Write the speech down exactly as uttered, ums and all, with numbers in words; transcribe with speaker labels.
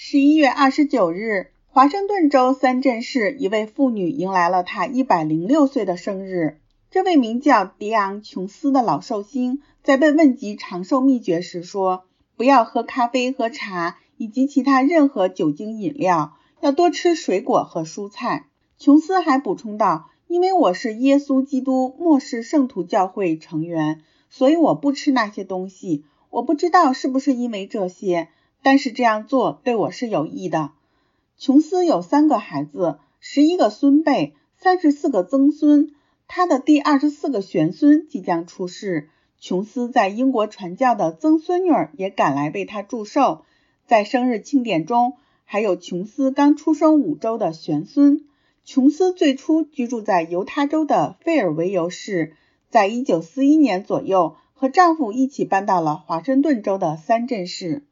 Speaker 1: 十一月二十九日，华盛顿州三镇市一位妇女迎来了她一百零六岁的生日。这位名叫迪昂·琼斯的老寿星在被问及长寿秘诀时说，不要喝咖啡和茶以及其他任何酒精饮料，要多吃水果和蔬菜。琼斯还补充道，因为我是耶稣基督末世圣徒教会成员，所以我不吃那些东西。我不知道是不是因为这些，但是这样做对我是有益的。琼斯有三个孩子，十一个孙辈，三十四个曾孙，他的第二十四个玄孙即将出世。琼斯在英国传教的曾孙女儿也赶来为他祝寿。在生日庆典中，还有琼斯刚出生五周的玄孙。琼斯最初居住在犹他州的费尔维尤市，在一九四一年左右和丈夫一起搬到了华盛顿州的三镇市。